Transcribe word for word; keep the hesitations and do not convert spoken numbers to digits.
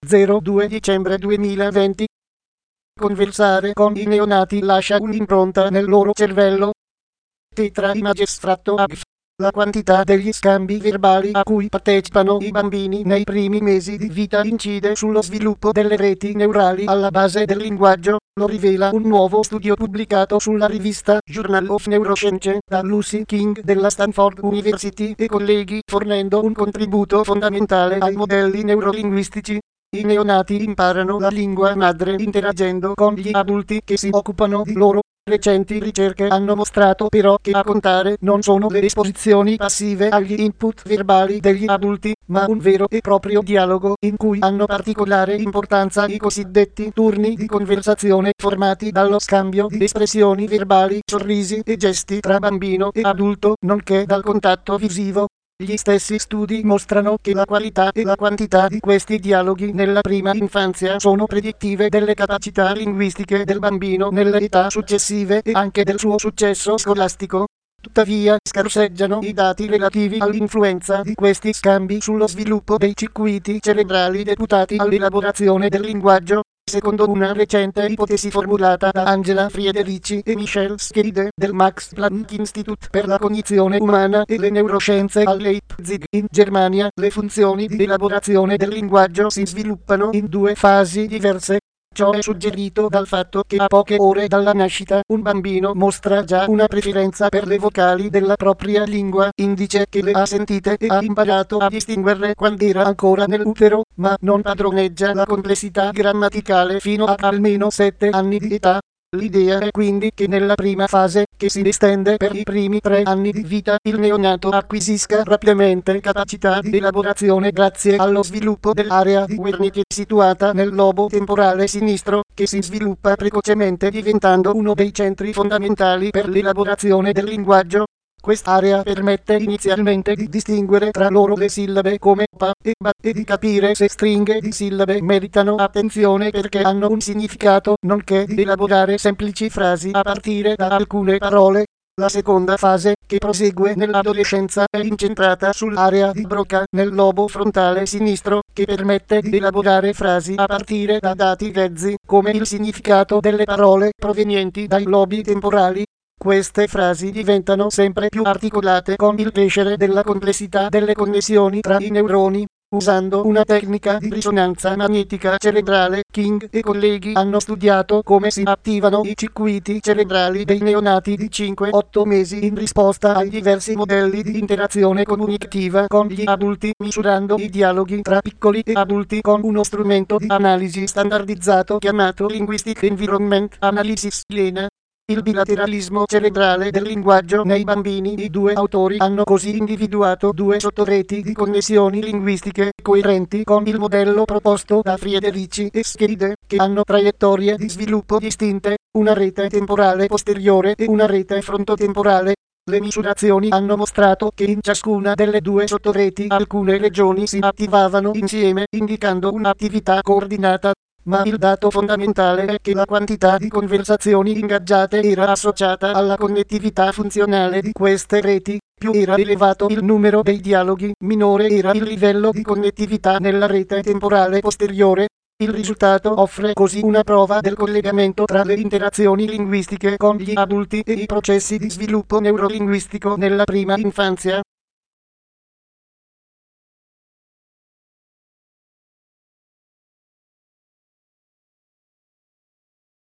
zero due dicembre duemilaventi. Conversare con i neonati lascia un'impronta nel loro cervello. Tetra images fratto A G F. La quantità degli scambi verbali a cui partecipano i bambini nei primi mesi di vita incide sullo sviluppo delle reti neurali alla base del linguaggio, lo rivela un nuovo studio pubblicato sulla rivista Journal of Neuroscience da Lucy King della Stanford University e colleghi, fornendo un contributo fondamentale ai modelli neurolinguistici. I neonati imparano la lingua madre interagendo con gli adulti che si occupano di loro. Recenti ricerche hanno mostrato però che a contare non sono le esposizioni passive agli input verbali degli adulti, ma un vero e proprio dialogo in cui hanno particolare importanza i cosiddetti turni di conversazione formati dallo scambio di espressioni verbali, sorrisi e gesti tra bambino e adulto, nonché dal contatto visivo. Gli stessi studi mostrano che la qualità e la quantità di questi dialoghi nella prima infanzia sono predittive delle capacità linguistiche del bambino nelle età successive e anche del suo successo scolastico. Tuttavia, scarseggiano i dati relativi all'influenza di questi scambi sullo sviluppo dei circuiti cerebrali deputati all'elaborazione del linguaggio. Secondo una recente ipotesi formulata da Angela Friederici e Michel Scheride del Max Planck Institute per la cognizione umana e le neuroscienze a Leipzig in Germania, le funzioni di elaborazione del linguaggio si sviluppano in due fasi diverse. Ciò è suggerito dal fatto che a poche ore dalla nascita un bambino mostra già una preferenza per le vocali della propria lingua, indice che le ha sentite e ha imparato a distinguerle quando era ancora nell'utero, ma non padroneggia la complessità grammaticale fino a almeno sette anni di età. L'idea è quindi che nella prima fase, che si estende per i primi tre anni di vita, il neonato acquisisca rapidamente capacità di elaborazione grazie allo sviluppo dell'area di Wernicke situata nel lobo temporale sinistro, che si sviluppa precocemente diventando uno dei centri fondamentali per l'elaborazione del linguaggio. Quest'area permette inizialmente di distinguere tra loro le sillabe come pa e ba e di capire se stringhe di sillabe meritano attenzione perché hanno un significato, nonché di elaborare semplici frasi a partire da alcune parole. La seconda fase, che prosegue nell'adolescenza, è incentrata sull'area di Broca nel lobo frontale sinistro, che permette di elaborare frasi a partire da dati grezzi, come il significato delle parole provenienti dai lobi temporali. Queste frasi diventano sempre più articolate con il crescere della complessità delle connessioni tra i neuroni. Usando una tecnica di risonanza magnetica cerebrale, King e colleghi hanno studiato come si attivano i circuiti cerebrali dei neonati di cinque otto mesi in risposta ai diversi modelli di interazione comunicativa con gli adulti, misurando i dialoghi tra piccoli e adulti con uno strumento di analisi standardizzato chiamato Linguistic Environment Analysis (L E N A). Il bilateralismo cerebrale del linguaggio nei bambini. I due autori hanno così individuato due sottoreti di connessioni linguistiche coerenti con il modello proposto da Friederici e Scheride, che hanno traiettorie di sviluppo distinte, una rete temporale posteriore e una rete frontotemporale. Le misurazioni hanno mostrato che in ciascuna delle due sottoreti alcune regioni si attivavano insieme, indicando un'attività coordinata. Ma il dato fondamentale è che la quantità di conversazioni ingaggiate era associata alla connettività funzionale di queste reti. Più era elevato il numero dei dialoghi, minore era il livello di connettività nella rete temporale posteriore. Il risultato offre così una prova del collegamento tra le interazioni linguistiche con gli adulti e i processi di sviluppo neurolinguistico nella prima infanzia.